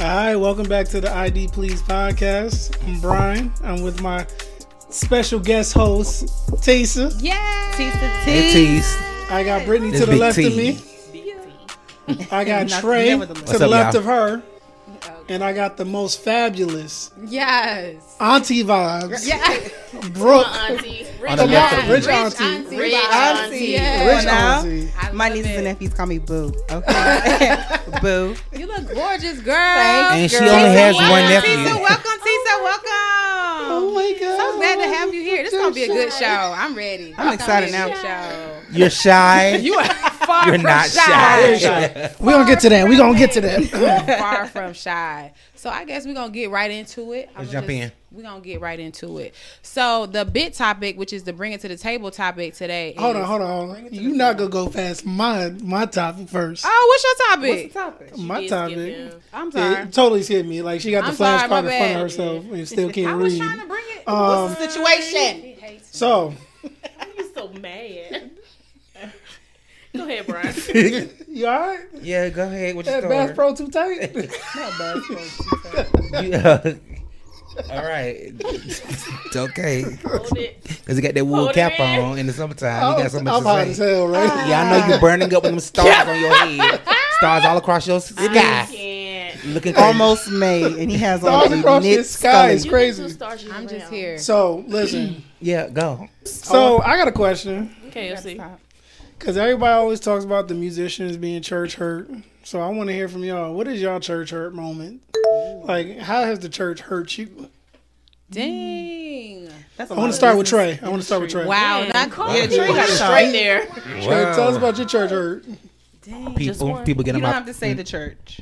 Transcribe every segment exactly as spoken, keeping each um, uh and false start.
Hi, welcome back to the I D Please podcast. I'm Brian. I'm with my special guest host, Tisa. Yeah, Tisa T. Hey, Tease. I got Brittany This to the big left T. of me. I got Not- Trey never to the the left. up, left y'all? of her. And I got the most fabulous yes, auntie vibes. yeah, Brooke. Auntie. Rich On the left auntie. of Rich Rich auntie. auntie. Rich auntie. auntie. Yeah. Rich now. auntie. I My love nieces it. and nephews call me Boo. Okay, Boo. You look gorgeous, girl. And she girl. only has Tisa, one welcome, nephew. Tisa, welcome, Tisa, welcome. Oh my God. So glad to have you here. This is gonna be a good show. I'm ready. I'm It's excited gonna be a now. good show. You're shy. You are far You're from not shy. shy. We gonna get to that. We gonna get to that. Far from shy. So I guess we're gonna get right into it. Let's jump in. We're gonna get right into it. So the bit topic, which is the bring it to the table topic today. Is, Hold on, hold on, hold on. You not gonna go past my my topic first. Oh, what's your topic? topic? my did topic. skip him. I'm sorry. It totally skipped me. Like she got the I'm sorry, flashcard my in front bad. of herself and still can't I was read. trying to bring it. Um, What's the situation? So, You so mad. Go ahead, Brian. you alright? Yeah, go ahead. What you That Bass story? Pro too tight? Not bad. You, uh, all right. It's okay. Hold it. Because you got that wool Hold it cap in. on in the summertime. You got so I'm, much I'm to hot say. as hell, right? Yeah, I know you're burning up with them stars on your head. Stars all across your I sky. can't. Looking crazy. Almost May, and he has Stars on a across knit his sky is scully. crazy. You can do stars I'm just year-round. here. So, listen. Yeah, go. So, I got a question. K F C. Because everybody always talks about the musicians being church hurt. So, I want to hear from y'all. What is y'all church hurt moment? Like, how has the church hurt you? Dang. That's a I lot want to of start with business Trey. I want to start with Trey. Wow. Man. Not cool. Yeah, Trey got Straight there. Trey, tell us about your church hurt. Dang. Just People, one. people get You them don't out. have to say the church.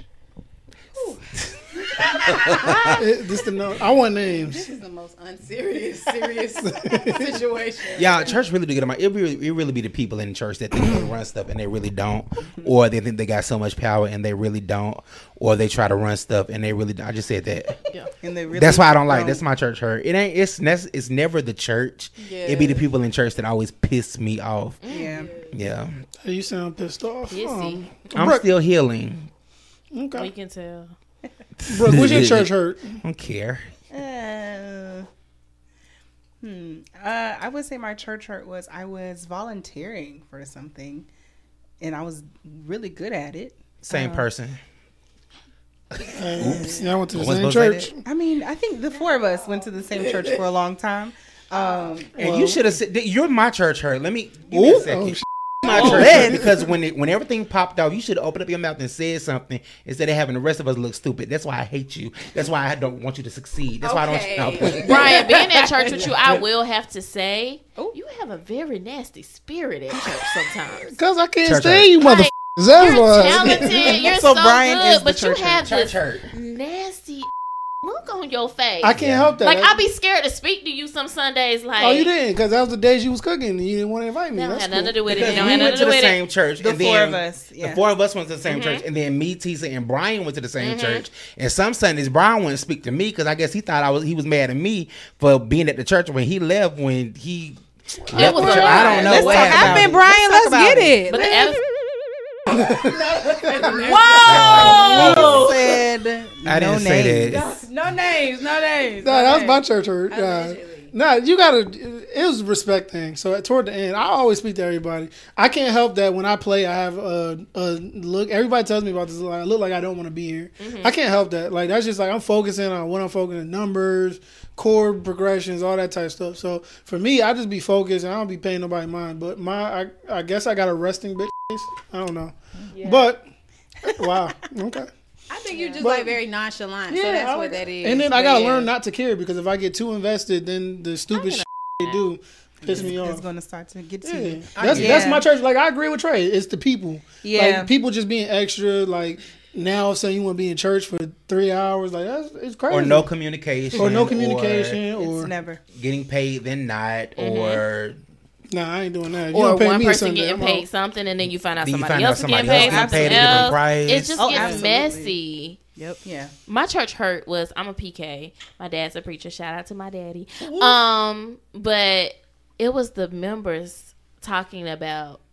It- this the no, I want names. This is the most unserious, serious situation. Yeah, church really do get them out. It really, it really be the people in church that think they run stuff and they really don't, or they think they got so much power and they really don't, or they try to run stuff and they really. Don't. I just said that. Yeah. And they really That's why I don't like. That's my church hurt. It ain't. It's nec- it's never the church. Yeah. It be the people in church that always piss me off. Yeah. Yeah, You sound pissed off. Pissy. Um, I'm Brooke, still healing. We okay. can tell. Brooke, what's your church hurt? I don't care. Uh, hmm. Uh, I would say my church hurt was I was volunteering for something, and I was really good at it. Same Uh, person. Oops. Yeah, I went to the I wasn't same supposed to church. say I mean, I think the four of us went to the same church for a long time. Um, And Well- you should have said, "You're my church hurt." Let me give me Ooh, a second. oh, sh- My Oh. church hurt because when it, when everything popped off, you should have opened up your mouth and said something instead of having the rest of us look stupid. That's why I hate you. That's why I don't want you to succeed. That's why I Okay. don't. No. Brian, being at church with you, I will have to say, Ooh. you have a very nasty spirit at church sometimes. Cause I can't Church stand you, Like, motherfuckers. That's You're why. talented. You're So so, Brian good, is the but you church have Church this hurt. nasty look on your face. I can't Yeah. help that. Like, I be scared to speak to you some Sundays. Like, Oh, you didn't, because that was the days you was cooking and you didn't want to invite me. That don't That's have cool. nothing to do with it. Because It don't we have went nothing to to the do with same it. church. The and four then of us, yeah. The four of us went to the same Mhm. church, and then me, Tisa, and Brian went to the same church. And some Sundays, Brian wouldn't speak to me because I guess he thought I was he was mad at me for being at the church when he left. When he It left was the a church. lot. I don't know Let's what talk happened. about happened, Brian? Let's Let's, talk about get it. it. But the Let's- Whoa! He said I didn't no say names. that. no names, no names. No, no that was names. my church hurt. Nah, Allegedly. nah, you gotta. It was a respect thing. So toward the end, I always speak to everybody. I can't help that when I play, I have a, a look. Everybody tells me about this. Like, I look like I don't want to be here. I can't help that. Like that's just like I'm focusing on what I'm focusing on, numbers, chord progressions, all that type of stuff. So for me, I just be focused and I don't be paying nobody mind. But my, I, I guess I got a resting bitch face. I don't know. But wow, okay. I think you're just But- like very nonchalant. Yeah, so that's I what like- that is. And then I But gotta yeah. learn not to care because if I get too invested, then the stupid shit they do piss me It's off. going to start to get to Yeah. you. That's Yeah. that's my church. Like I agree with Trey. It's the people. Yeah. Like people just being extra. Like now, all of a sudden you want to be in church for three hours. Like that's it's crazy. Or no communication. Or no communication. Or, It's never. getting paid then not. Or nah, I ain't doing that. You Or don't pay one me a person Sunday, getting I'm paid out. something, and then you find out Then you somebody find out else is somebody getting else paid getting something paid a different else. price. It just Oh, gets absolutely. messy. Yep. Yeah. My church hurt was I'm a P K. My dad's a preacher. Shout out to my daddy. Um, but it was the members talking about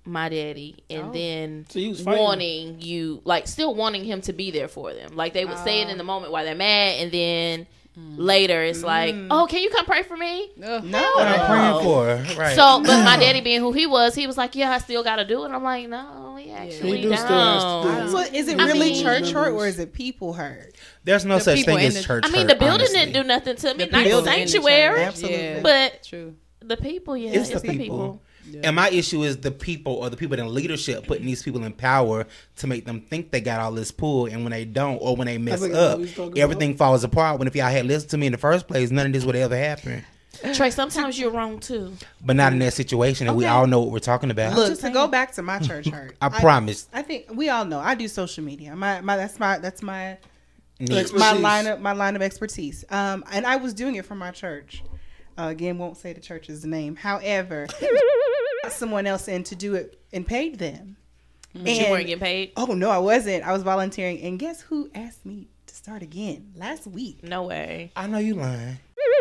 my daddy and Oh. then So you was fighting. wanting you, like, still wanting him to be there for them. Like, they would say it in the moment while they're mad, and then later it's like, oh, can you come pray for me? Ugh. No. What I'm praying for, right? So, but my daddy being who he was, he was like, yeah, I still got to do it. I'm like, no, he actually He do still has to do don't. it. So is it I really mean- church hurt or is it people hurt? There's no The such people thing in as the- church. I mean, hurt, the building honestly. didn't do nothing to me. The Not the people in the sanctuary. church. Absolutely. Yeah. But True. the people, yeah, It's it's, the the people. people. And my issue is the people or the people in leadership putting these people in power to make them think they got all this pull, and when they don't or when they mess think I know up, what he's talking everything falls apart. When if y'all had listened to me in the first place, none of this would ever happen. Trey, sometimes you're wrong too. But not in that situation, and we Okay. all know what we're talking about. Look, just to saying. go back to my church hurt. I promise. I think we all know I do social media. My my that's my that's my Neat. Expertise. my line of my line of expertise. Um, and I was doing it for my church. Uh, again, won't say the church's name. However, someone else in to do it and paid them. But you And- weren't getting paid? Oh no, I wasn't. I was volunteering, and guess who asked me to start again last week? No way. I know you lying.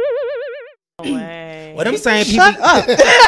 No way. What I'm saying, people. Shut up.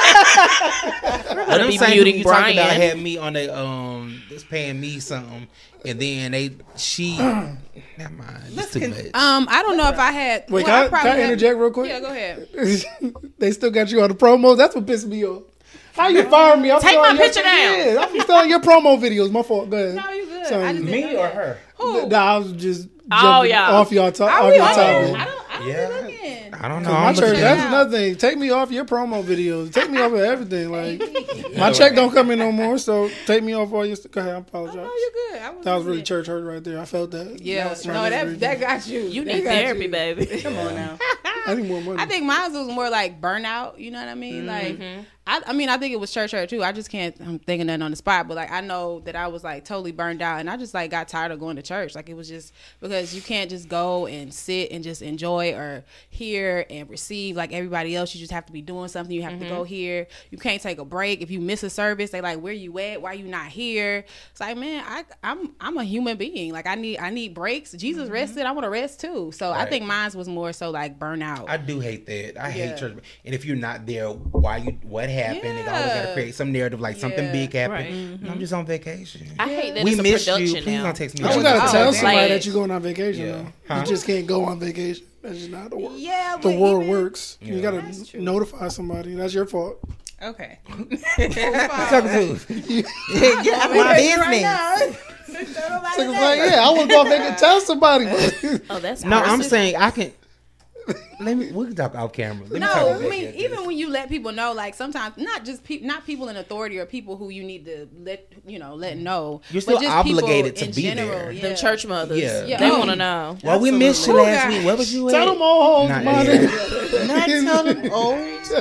What I'm be saying, muting people you talking about Brian. had me on the um, that's paying me something, and then they she. Never mind. It's too con- much. Um, I don't know if I had. Wait, well, can I, probably can I have- interject real quick? Yeah, go ahead. They still got you on the promos. That's what pissed me off. How you fire me? I'm Take still my on your- picture down. Yeah, I'm still on your promo videos. My fault. Go ahead. No, you good. Sorry. I just Me didn't or know her? Who? Nah, I was just Oh, jumping yeah. off y'all top. Are Off we your on? topic. I don't. I don't Yeah. be looking. I don't know. My I'm church, looking- that's another thing. Take me off your promo videos. Take me off of everything. Like my check don't come in no more, so take me off all your. Go ahead. I apologize. No, you're good. I wasn't That was really good. church hurt right there. I felt that. Yeah, That was no, my that misery. that got you. You That need got therapy, you. baby. Come on now. I need more money. I think mine was more like burnout. You know what I mean? Like, I, I mean, I think it was church hurt too. I just can't. I'm thinking that on the spot, but like, I know that I was like totally burned out, and I just like got tired of going to church. Like, it was just because you can't just go and sit and just enjoy or hear and receive like everybody else. You just have to be doing something. You have to go here. You can't take a break. If you miss a service, they like, where you at? Why you not here? It's like, man, I, I'm I'm a human being. Like, I need I need breaks. Jesus rested. I want to rest too. So I Right. think mine was more so like burnout. I do hate that. I Yeah. hate church. And if you're not there, why you? What happened? They always got to Yeah. create some narrative like something Yeah. big happened. Right. And I'm just on vacation. I hate that we it's a missed you. production Please now. don't text me. But you all gotta the tell time. somebody Like- that you're going on vacation. Yeah. Though. Huh? You just can't go on vacation. That's just not the world. Yeah, the but world even- works. You Yeah. gotta That's true. notify somebody. That's your fault. Okay. Talking to- Get out of my business. It's like, yeah, I want to go on vacation. Tell somebody. Oh, that's No, I'm person. saying I can. Let me. We can talk off camera. Let me talk No, about I mean, that. even when you let people know, like sometimes not just people, not people in authority or people who you need to let you know let know. You're but still just people obligated to in be general, there. Yeah. Them church mothers. Yeah. Yeah. They Oh. want to know. Well, we missed you Absolutely. last Oh, week. Where was you at? Tell them all hoes, Not my yet. nigga. Not tell them old.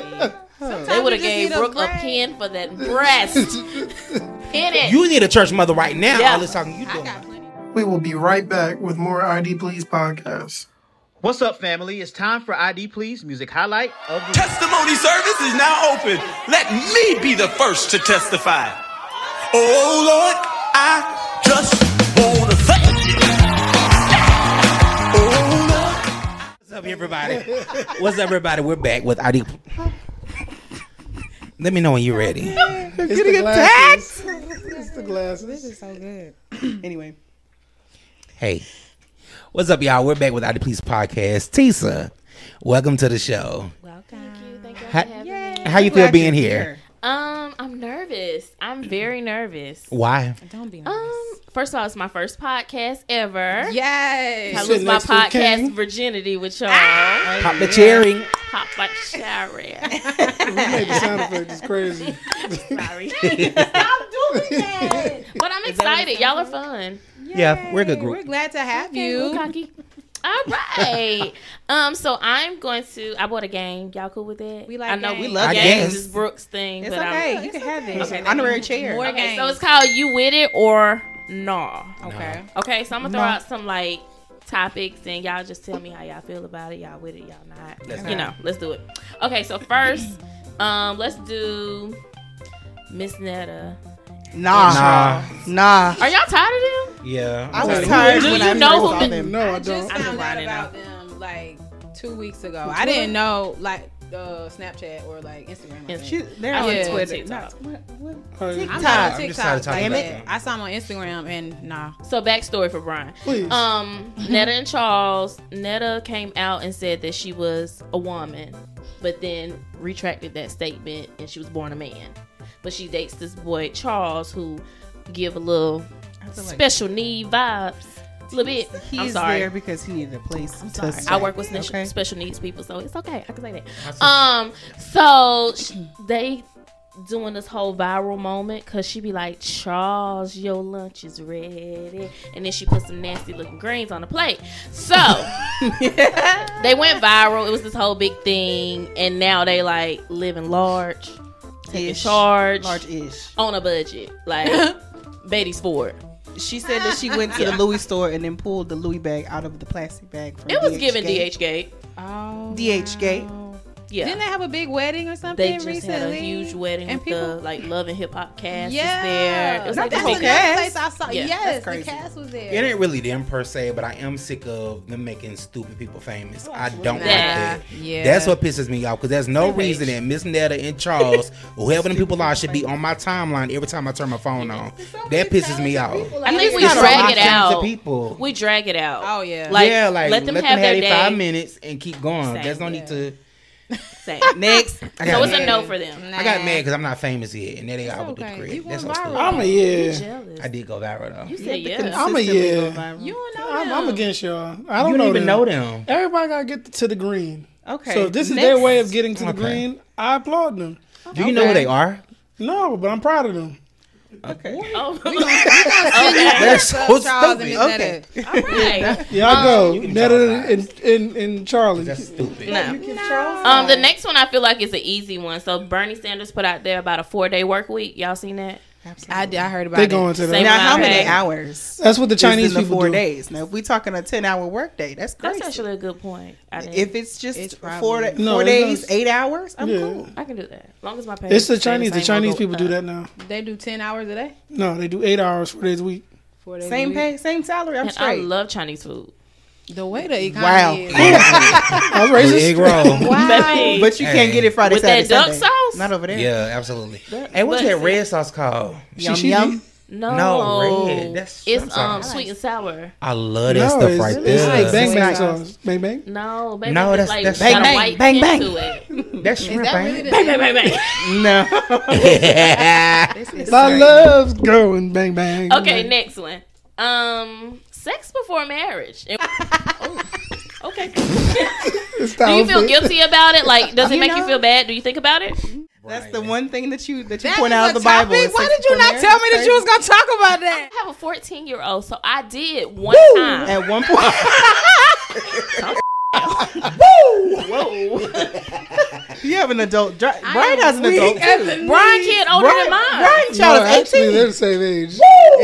They would have you just gave need a Brooke a break. pin for that breast. Hit it. You need a church mother right now. Yeah. All this talking you I doing. got plenty. We will be right back with more I D Please podcast. What's up, family? It's time for I D Please Music Highlight of the Week. Testimony service is now open. Let me be the first to testify. Oh Lord, I just wanna thank you. Oh Lord. What's up, everybody? What's up, everybody? We're back with I D. Let me know when you're ready. It's the glasses. It's the glasses. This is so good. Anyway. Hey, what's up, y'all? We're back with I D Please podcast. Tisa, welcome to the show. Welcome. Thank you. Thank you How, for having me. how you feel Glad being you're here? Um, I'm nervous. I'm very nervous. Why? Don't be nervous. Um, first of all, it's my first podcast ever. Yes. I Sit lose my next to the king. podcast virginity with y'all. Pop the cherry. Pop like cherry. We made the sound effect. It's crazy. Sorry. Stop doing that. But I'm excited. Y'all are fun. Yeah, we're a good We're group. glad to have Okay, you. cool, cocky. All right. um. So I'm going to. I bought a game. Y'all cool with that? We like I know games. we I love guess. games. It's Brooks' thing. It's but I'm- okay. You can have it. Okay, Honorary chair. More Okay, so games. it's called You With It or Nah. Okay. Okay, so I'm gonna throw out some like topics and y'all just tell me how y'all feel about it. Y'all with it, y'all not. Let's you go. know, let's do it. Okay, so first, um, let's do Miss Netta. Nah. Nah. Nah. Are y'all tired of them? Yeah. I was Who- tired do when you I know first who saw the- them. No, I I just don't. I'm found out grinding about them like two weeks ago. I didn't know like uh, Snapchat or like Instagram. I think. She, they're I on yeah, Twitter. TikTok. Not, what, what? Oh, yeah. I'm TikTok. not on I'm just TikTok. tired of talking Damn about it. that. I saw him on Instagram and nah. So backstory for Brian. Please. Um, Netta and Charles. Netta came out and said that she was a woman, but then retracted that statement and she was born a man. But she dates this boy Charles, who give a little I feel like special need vibes. A little bit. I'm he's sorry. there because he needed a place. I'm to sorry. stay. I work with special, Okay. special needs people, so it's okay. I can say that. Um, so sh- they doing this whole viral moment because she be like, Charles, your lunch is ready, and then she put some nasty looking greens on the plate. So they went viral. It was this whole big thing, and now they like living large, taking Ish. charge Large-ish. on a budget, like Beatty's Ford. She said that she went to the Louis store and then pulled the Louis bag out of the plastic bag from It was D H given Gate. D H Gate. Oh, D H Gate. Yeah. Didn't they have a big wedding or something They just recently? had a huge wedding And with people- the like Love and Hip Hop cast Yeah, was there. It was like that's the whole another cast. place I saw. Yeah, yes, that's the crazy. cast was there. It ain't really them per se, but I am sick of them making stupid people famous. I don't Nah, like that. yeah. That's what pisses me off because there's no reason that Miss Netta and Charles, or whoever them people are, should be on my timeline every time I turn my phone on. That pisses me off. I think we It's a lot drag of it talented out. people. We drag it out. Oh, yeah. Like, yeah, like let them have their their five day. minutes and keep going. Same, There's no need to. Same. Next. I So got it's a mad. no for them. I got mad because I'm not famous yet, and then they got with the okay. credit. You That's so went viral. stupid. I'm a yeah. Jealous. I did go viral though. You said yeah. I'm a Consistently go yeah. viral. You don't know I'm, them. I'm against y'all. I don't You know don't even them. know them. Everybody gotta get to the green. Okay. So if this is Next. their way of getting to the Okay. green, I applaud them. Do you know who they are? No, but I'm proud of them. Okay. Oh, They're so Charles and Miss stupid. Okay. Netta. okay. Yeah, I go. you can Netta talk and, and, and Charlie. That's stupid. No. Um, the next one I feel like is an easy one. So Bernie Sanders put out there about a four day work week. Y'all seen that? I, did- I heard about They it. going to Same that. Now, how amount of many pay. hours? That's what the is Chinese in the people four do. days. Now, if we talking a ten hour work day, that's crazy. That's actually a good point. I didn't, If it's just It's four, probably- four No, it's days, not- eight hours, I'm Yeah. cool. I can do that. As long as my pay. It's the stays Chinese. The same, I'll Chinese go people with do that. that now. They do ten hours a day. No, they do eight hours, four days a week. Four days a Same week. pay, same salary. I'm And I straight. love Chinese food. The way the Wow. economy is. I was racist. Egg roll. Baby. But you Hey. can't get it Friday, With Saturday, that duck Sunday. sauce? Not over there. Yeah, absolutely. Hey, what's but- that red sauce called? Yum She- she yum. No, No, red. That's- I'm it's sorry. um sweet and sour. I love that No, stuff it's, right it's there. like bang Sweet bang sauce. sauce. Bang bang. No, baby, No, it's that's- like that's- got Bang, a bang, white bang, bang, bang. to it. That's Is shrimp, that ain't really it? the Bang, bang, bang, bang. No. My love's going bang bang. Okay, next one. Um, sex before marriage. And- oh, okay. It's Do you feel outfit. guilty about it? Like, does it You make you know- feel bad? Do you think about it? That's the one thing that you that you That point is out a of the Bible. topic? is Why sex did you before not tell me marriage. that you was gonna talk about that? I have a fourteen year old, so I did one time. At one point, Whoa. you have an adult. Dri- Brian has an adult too. Brian kid older Brian, than mine. Brian No, child is actually, eighteen. they're the same age.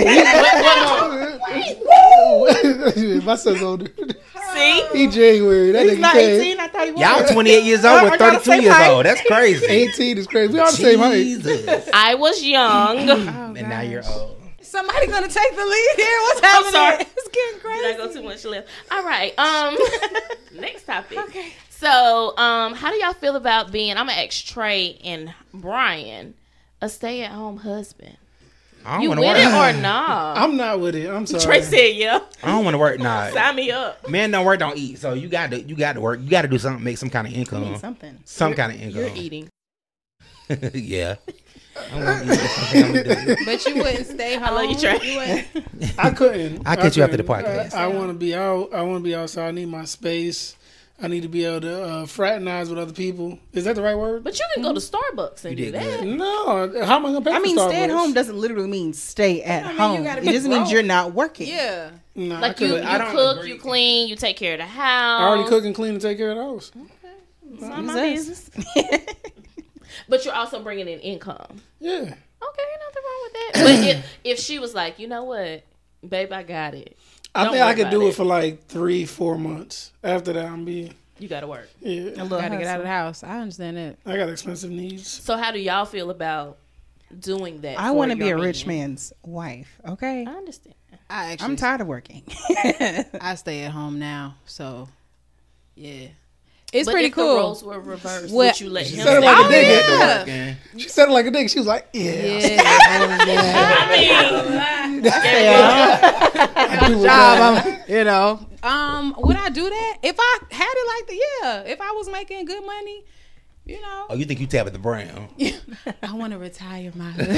What- what more? My son's older. See? He January. That He's nigga not came. eighteen. I thought he was. Y'all twenty-eight years I- old I with got the thirty-two same years height. old. That's crazy. eighteen is crazy. We all the same height. Jesus. I was young. And now you're old. Somebody gonna take the lead here? What's I'm happening? sorry. It's getting Did I crazy. go too much left? All right. Um, next topic. Okay. So, um, how do y'all feel about being? I'm gonna ask Trey and Brian, a stay-at-home husband. I don't You want with to it work. or not? I'm not with it. I'm sorry. Trey said, "Yeah, I don't want to work. Nah. sign me up." Men don't work, don't eat. So you got to, you got to work. You got to do something, make some kind of income. Something. Some kind of income. You're eating. Yeah. I'm gonna eat. That's something I'm gonna do. But you wouldn't stay home. I love you, Trey. You wouldn't. I couldn't. I'll catch you after the couldn't. podcast. I, I want to be out. I want to be outside. I need my space. I need to be able to uh, fraternize with other people. Is that the right word? But you can go to Starbucks and You do did that. good. No. How am I gonna pay I for mean, stay at Starbucks? home doesn't literally mean stay at mean, you home. gotta It be just means broke. you're not working. Yeah. Nah, I Like you, you couldn't. I don't cook, agree. you clean, you take care of the house. I already cook and clean and take care of the house. It's not my business. But you're also bringing in income. Yeah. Okay, nothing wrong with that. But if, if she was like, you know what, babe, I got it. I Don't think I worry could about do it. it. for like three, four months. After that, I'm be You got to work. A yeah. little Gotta get out hustle. of the house. I understand that. I got expensive needs. So how do y'all feel about doing that? I for want to be a your rich man? man's wife. Okay. I understand. I actually. I'm tired of working. I stay at home now, so yeah. It's but pretty if cool. The roles were reversed. What- Would you let She him? said it like Oh, a nigga. yeah. She said it like a nigga. She was like, yeah. Yeah. I mean, job, I'm- you know. Um, would I do that if I had it like the yeah? If I was making good money, you know. Oh, you think you tap at the brown? I want to retire my hood.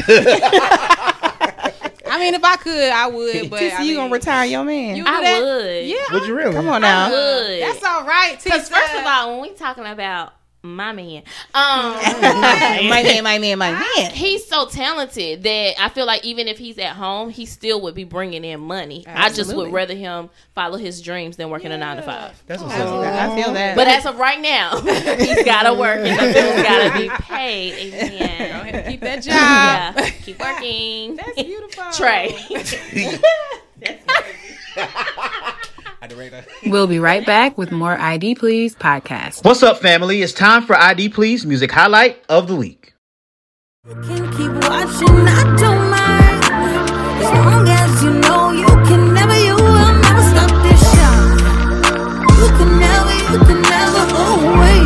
I mean, if I could, I would. But Tissy, I you mean, gonna retire your man? You do I that? would. Yeah. Would you really? Come on I now. would. That's all right. Because Tissa. first of all, when we talking about my man, um, my man, my man, my man. he's so talented that I feel like even if he's at home, he still would be bringing in money. I just would Absolutely. rather him follow his dreams than working a nine to five. That's what's I up. feel that. But as of right now, he's got to work and the bills got to be paid. Go Amen. ahead and keep that job. Yeah, keep working. That's beautiful. Trey. We'll be right back with more I D Please podcast. What's up, family? It's time for I D Please Music Highlight of the Week. Can keep watching, I don't mind. As long as you know you can never, you will never stop this shine. You can never, you can never go away.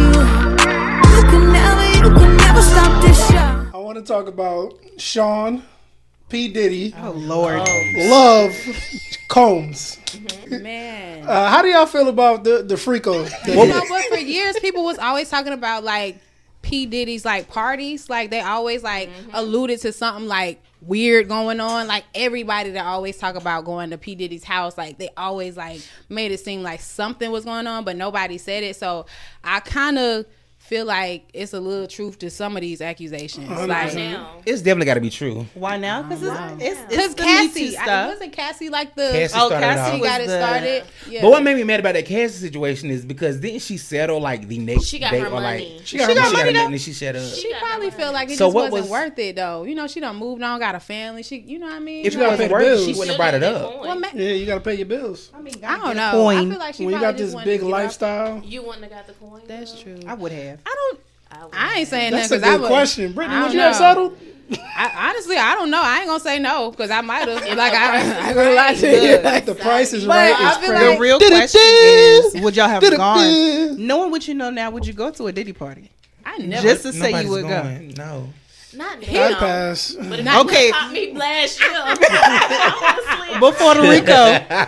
You can never, you can never stop this shine. I want to talk about Sean P. Diddy. Oh Lord. Love Combs. Man. Uh, how do y'all feel about the the Freako? You know what? For years, people was always talking about like P. Diddy's like parties. Like they always like alluded to something like weird going on. Like everybody that always talk about going to P. Diddy's house, like they always like made it seem like something was going on, but nobody said it. So I kind of feel like it's a little truth to some of these accusations. Like, Now. It's definitely got to be true. Why now? Because it's, it's, it's because the Me Too Cassie, I, stuff. wasn't Cassie like the Cassie Oh, started it Cassie off. she got was it the- started. Yeah. But what made me mad about that Cassie situation is because didn't she settle like the next She got day her or money. like She got she her money, got though. nothing and she shut up. She probably felt like it So just what wasn't was- worth it though. You know, she done moved on, got a family. She, you know what I mean? If you gotta got pay to the work, bills. she wouldn't have brought it up. Well, ma- Yeah, you got to pay your bills. I mean, I don't know. Coin. I feel like she When you probably got just this wanted big to get off- lifestyle. You wouldn't have got the coin. That's though? true. I would have. I don't. I, would I ain't saying That's that a because I good would. question. Brittany, I would don't you have know. settled? I, honestly, I don't know. I ain't gonna say no because I might have. Like I, I ain't gonna lie to you. If the price is But right, I it's feel crazy. like- The real Did it question did. is, would y'all have Did it gone? did. Knowing what you know now, would you go to a Diddy party? I never. Just to say Nobody's you would go. going. No. Not I'd now. pass. But if Not- you Okay. caught me last year, honestly, Before the Rico.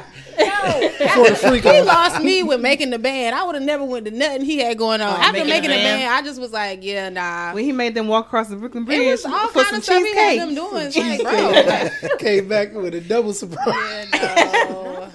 For the freak He off. lost me with making the band. I would have never went to nothing he had going on. Oh, After making making, the the band? band, I just was like, yeah, nah. When he made them walk across the Brooklyn Bridge It was all for kind some of stuff he had cheesecake. them doing. It's like, bro, like, Came back with a double surprise. yeah, no.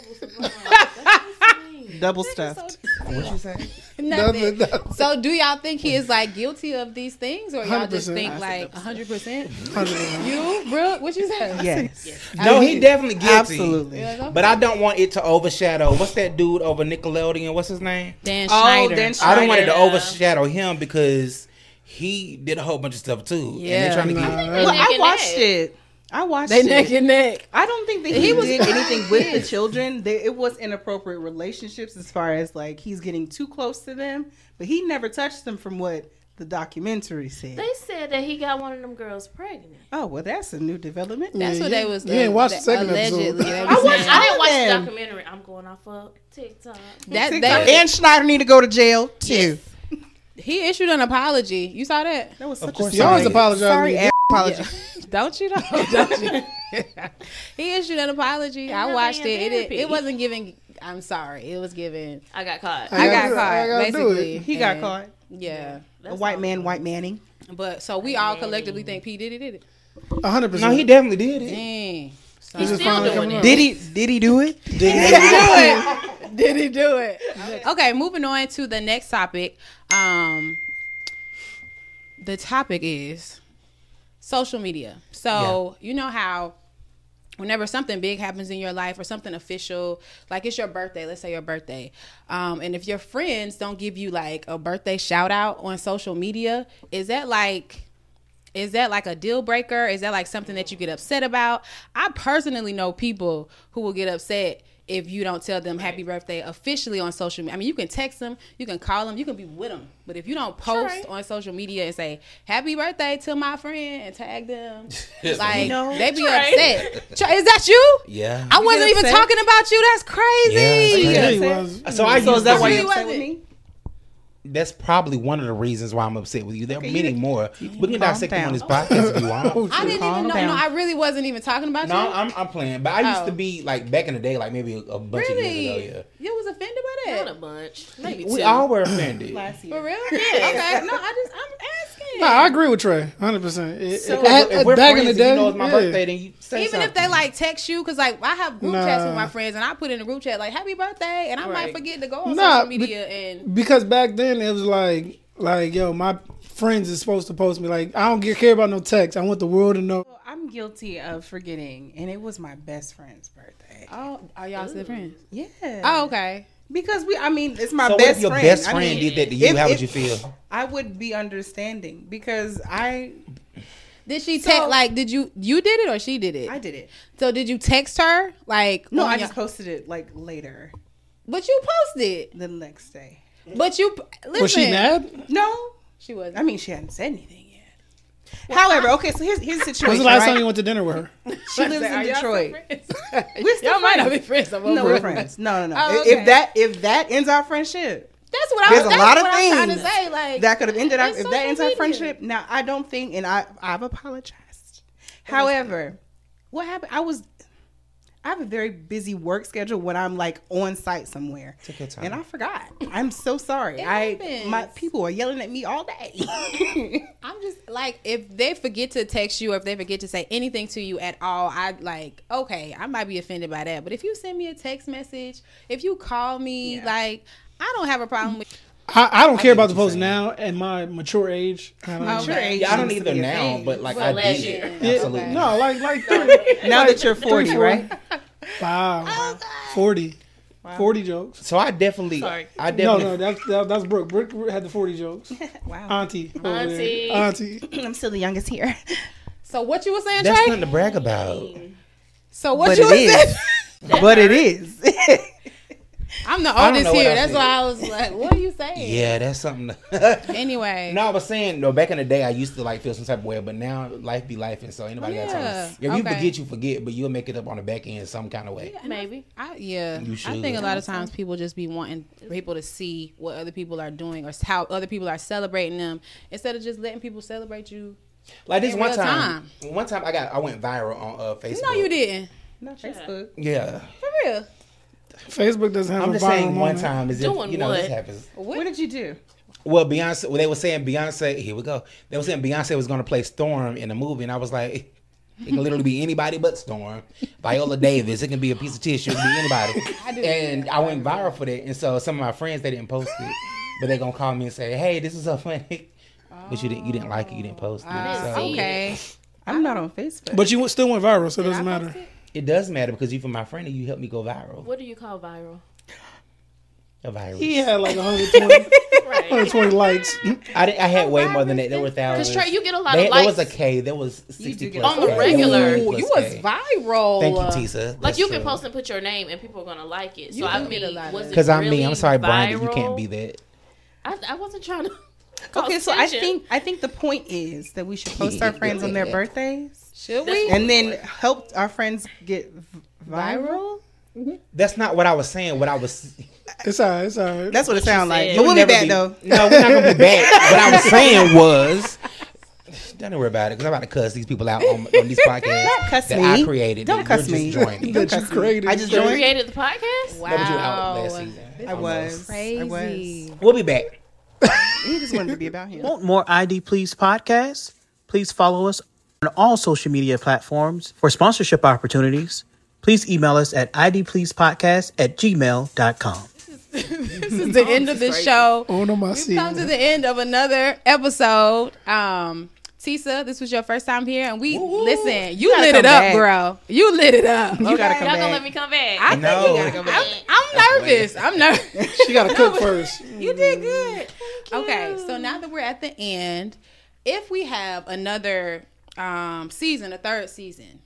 Double stuffed. What you say? Nothing. Nothing, nothing. So, do y'all think he is like guilty of these things, or y'all just one hundred percent. think I like one hundred percent? one hundred percent. You, Brooke, what you say? Yes. No, he definitely guilty. Absolutely. Yeah, But I don't want it to overshadow. What's that dude over Nickelodeon? What's his name? Dan Oh, Schneider. Dan I don't want it to Yeah. overshadow him because he did a whole bunch of stuff too. and Yeah, they're trying to nah. get. Well, I neck and watched neck. it. I watched They it. neck and neck. I don't think that he, He was did fine. anything with the children. They, it was inappropriate relationships as far as like he's getting too close to them, but he never touched them from what the documentary said. they said that he got one of them girls pregnant. Oh well, that's a new development. That's Yeah, what you- they was. you ain't watched the that- second episode. allegedly, they I was watched- saying. I didn't watch the them. documentary. I'm going off of TikTok. that TikTok. they, and Schneider need to go to jail too. he issued an apology. You saw that? That was Of such course a You always sorry, apologize sorry when you ass apology. Don't you know? Don't you? He issued an apology. I never watched in it. It, it. therapy. it wasn't giving. I'm sorry. It was giving. I got caught. I got gotta- caught. I gotta do it. Basically, He got And, caught. Yeah, A white man, white manning. but so we all collectively think P Diddy did it. one hundred percent. No, he definitely did it. Dang. So- He's just still finally doing coming it. up. Did he? Did he do it? Did he do it? Did he do it? Okay, moving on to the next topic. Um, the topic is social media. So you know how whenever something big happens in your life or something official, like it's your birthday, let's say your birthday, um, and if your friends don't give you like a birthday shout out on social media, is that like is that like a deal breaker? Is that like something that you get upset about? I personally know people who will get upset if you don't tell them happy birthday officially on social media. I mean, you can text them, you can call them, you can be with them. But if you don't post Right. on social media and say happy birthday to my friend and tag them, like know, they be Trey. upset. Trey, is that you? Yeah. I wasn't get even upset? talking about you. That's crazy. Yeah, Yeah, Yeah. he was. So I So used is that to why be- you upset wasn't. with me? That's probably one of the reasons why I'm upset with you. There are Okay, many you- more. you We can calm dissect them on down. this podcast if you want. I didn't Calm even know. down. No, I really wasn't even talking about No, you. I'm I'm playing, but I used Oh. to be like back in the day, like maybe a, a bunch Really? of years ago. You was offended by Not that? a bunch. Maybe Yeah, we two. all were offended. Last year. For real? Okay. No, I just I'm asking. No, I agree with Trey, hundred percent. So- At, If at, we're back friends in the and day, you know it's my yeah. birthday, then you say Even if something. they like text you, cause like I have group chats with Nah. my friends, and I put in a group chat like "Happy birthday," and I might Right. forget to go on Nah, social media and because back then it was like, like yo, my friends is supposed to post me. Like I don't get, care about no text. I want the world to know. Well, I'm guilty of forgetting, and it was my best friend's birthday. oh, are y'all still friends? Yeah. Oh, okay. Because we, I mean, it's my so what best if your friend. best I friend mean, did that to you? if- How would if- you feel? I would be understanding because I, Did she So- text like? Did you you did it or she did it? I did it. So did you text her like? No, on I your- just posted it like later, But you posted. the next day. But you listen. Was she mad? No, She was. I mean she hadn't said anything yet. However, okay, so here's here's the situation. When's the last right? time you went to dinner with her? She lives in Detroit. We're still Y'all might not friends. be friends. I'm No, over we're it. friends. No, no, no. Oh, If- okay. If that if that ends our friendship, That's what I there's was. a That's lot of what I'm trying to things say. Like that could have ended our it's if that social ends our media. friendship. Now I don't think, and I I've apologized. However, what happened? I was. I have a very busy work schedule when I'm like on site somewhere, Take your time. and I forgot. I'm so sorry. It I happens. my people are yelling at me all day. I'm just like, if they forget to text you or if they forget to say anything to you at all, I like, okay, I might be offended by that. But if you send me a text message, if you call me, Yeah. like, I don't have a problem with. I, I don't care get about what the you're post saying. now at my mature age. I don't Mature know. age. Yeah, I don't used to either be a now, thing. but like But I last did. year. Yeah, Absolutely. no, like like Now that you're forty, four. right? wow, forty. forty jokes. So I definitely, Sorry. I No, definitely. no, that's that, that's Brooke. Brooke had the forty jokes. Wow. Auntie, over there. Auntie. auntie. I'm still the youngest here. So what you were saying, That's Trey? nothing to brag about. So what But you it were is. saying? But it is. I'm the I don't oldest know what here. I That's said. why I was like, what are you saying? Yeah, that's something. To Anyway. No, I was saying, no, back in the day, I used to like feel some type of way, but now life be life, and so anybody got Yeah, time. If you okay. forget, you forget, but you'll make it up on the back end some kind of way. Maybe. I, yeah, You I should. think a lot of times people just be wanting people to see what other people are doing or how other people are celebrating them instead of just letting people celebrate you. Like this In one real time, one time I got I went viral on uh, Facebook. No, you didn't. Not Facebook. Yeah, For real. Facebook doesn't have I'm a just viral saying one moment. time is if Doing you know this what? happens. What did you do? Well, Beyonce, well, they were saying Beyonce. Here we go. They were saying Beyonce was going to play Storm in the movie, and I was like, it can literally be anybody but Storm. Viola Davis. It can be a piece of tissue. It can be anybody. I do and that. I went viral for that. And so some of my friends, they didn't post it, but they gonna call me and say, "Hey, this is so funny," but you didn't. You didn't like it. You didn't post it. Uh, so okay. I'm not on Facebook. But you still went viral, so it Did doesn't I matter. post it? it does matter because you, for my friend, and you helped me go viral. What do you call viral? A virus. He had like one hundred twenty, one hundred twenty likes. I, did, I had way more than that. There were thousands. Because Trey, you get a lot They- of There likes. was a K. There was sixty do get plus on the K. regular. There Ooh, was you plus was K. viral. Thank you, Tisa. Like That's you can true. post and put your name and people are gonna like it. So You I do get a mean, lot of was that. it Because I'm really me. I'm sorry, Brian, that you viral? can't be that. I, I wasn't trying to. Okay, so I think I think the point is that we should post our friends on their birthdays Should we? and then help our friends get v- viral. That's not what I was saying. What I was. It's alright. It's alright. That's what it sounds like. said. But we'll be never back though. No, we're not gonna be back. What I was saying was. Don't worry about it, because I'm about to cuss these people out on, on these podcasts Don't cuss that me. I created. Don't that cuss you're me. Just joining. Don't That you cuss me. created. I just You joined. created the podcast. Wow. That was you out last season. I was. Crazy. I was. We'll be back. He just wanted to be about him. Want more I D Please podcasts? Please follow us on all social media platforms. For sponsorship opportunities, please email us at idpleasepodcast at gmail dot com. This is the end of the show. Oh no, my We've come to the end of another episode. Um, Tisa, this was your first time here, and we listen. You, gotta lit come it up, back. girl. You lit it up. You gotta come Y'all gonna back. let me come back? I No. think you gotta go back. I'm, I'm nervous. I'm nervous. She got to cook first. You did good. Okay, so now that we're at the end, if we have another um, season, a third season,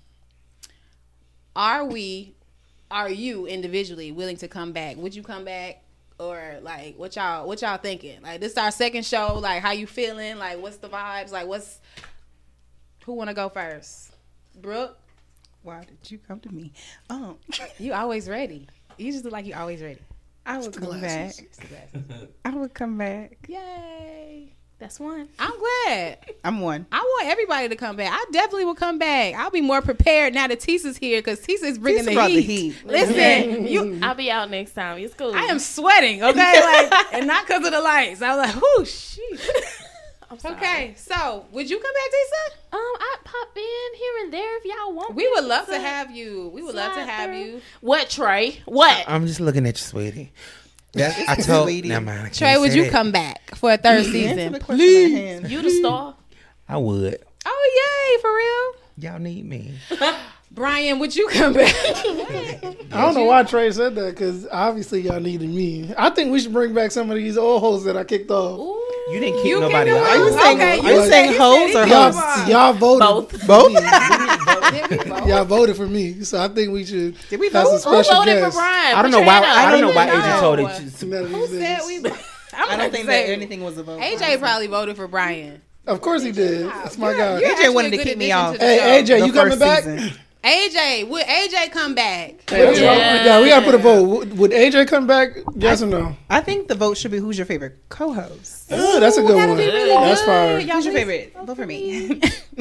are we, are you individually willing to come back? Would you come back, or like what y'all, what y'all thinking? Like this is our second show. Like how you feeling? Like what's the vibes? Like what's, who want to go first? Brooke, Why did you come to me? Um, you always ready. You just look like you always ready. I would come back. glasses. I would come back. Yay. That's one. I'm glad. I'm one. I want everybody to come back. I definitely will come back. I'll be more prepared now that Tisa's here because Tisa's bringing Tisa the brought heat. the heat. Listen, you. I'll be out next time. It's cool. I am sweating, okay, like, and not because of the lights. I was like, "Whoo, shit." I'm sorry. Okay, so would you come back, Tisa? Um, I pop in here and there if y'all want. We me would love to to have you. We would love to slide have through. you. What, Trey? What? I'm just looking at you, sweetie. That's, I told. Sweetie. Never mind. I can't Trey, would say you that. come back for a third Answer season? the question at hand. You the star? I would. Oh, yay, for real? Y'all need me. Brian, would you come back? I don't know why Trey said that because obviously y'all needed me. I think we should bring back some of these old hoes that I kicked off. You didn't kick You nobody can do out. it. Are you saying, Okay, are you you saying said- hoes you or said Y'all, hoes? y'all voted. Both. Both? Y'all voted for me, so I think we should Did we have vote? some Who special voted for guests. Brian? I don't Put know your why. hand up. I don't know why even Agent know. told it. Some of Who these said niggas. we? I'm I don't think that anything was a vote. A J probably voted for Brian. Of course he did. That's my guy. You're A J actually wanted a to good kick me addition off. to the Hey, show. A J, The you coming first back? season. A J, would A J come back? Hey, we, Yeah. yeah, we gotta put a vote. Would, would A J come back? Yes or no? I think the vote should be who's your favorite co-host. Oh, that's a good that'll one. be really That's good. fire. Y'all Who's your please- favorite? Vote for me.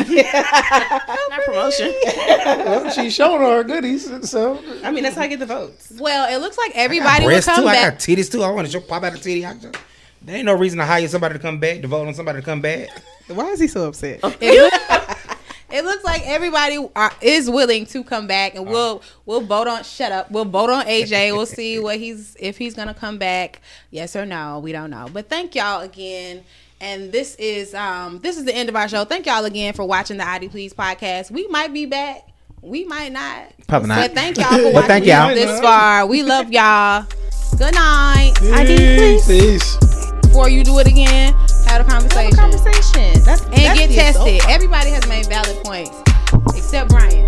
Not promotion. Well, she's showing her goodies, so I mean, that's how I get the votes. Well, it looks like everybody would Breasts come too. I back. got titties too. I want to show pop out a titty. I just, there ain't no reason to hire somebody to come back, to vote on somebody to come back. Why is he so upset? It looks, it looks like everybody are, is willing to come back, and we'll we'll vote on. Shut up. We'll vote on A J. We'll see what he's if he's gonna come back. Yes or no. We don't know. But thank y'all again. And this is um this is the end of our show. Thank y'all again for watching the I D Please podcast. We might be back. We might not. Probably not. But thank y'all for But watching thank y'all. this far. We love y'all. Good night. I D peace. Please. Peace. Before you do it again, have a conversation. Conversation. That's And that's get the tested. assault. Everybody has made valid points, except Brian.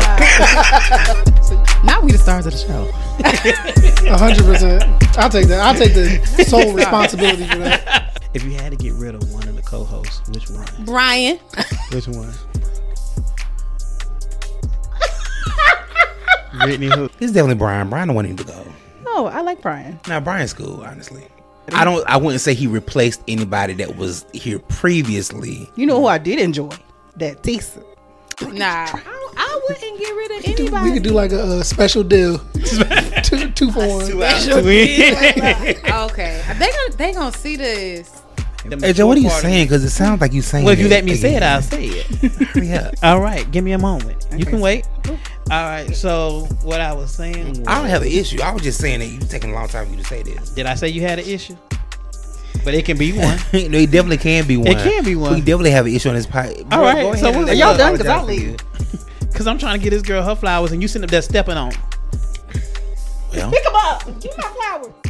Uh, now we the stars of the show. A hundred percent. I'll take that. I'll take the sole responsibility for that. If you had to get rid of one of the co-hosts, which one? Brian. Which one? Brittany who? It's definitely Brian. Brian don't want him to go. Oh, I like Brian. Now Brian's cool, honestly. I don't. I wouldn't say he replaced anybody that was here previously. You know who I did enjoy? That Tisa. Nah, I, I wouldn't get rid of We anybody. could do like a, uh special deal. two, two for one. Okay, they gonna they gonna see this. Hey Joe, what are you saying? Because it sounds like you saying. Well, if you that let me say it, again. I'll say it. Hurry up. All right, give me a moment. You Okay. can wait. All right. So what I was saying. Was, I don't have an issue. I was just saying that you taking a long time for you to say this. Did I say you had an issue? But it can be one. No, it definitely can be one. It can be one. We definitely have an issue on this pipe. All right, so what- Are y'all done? Because I'll leave. Because I'm trying to get this girl her flowers, and you sitting up there stepping on 'em. Well, Pick 'em up. Give me my flowers.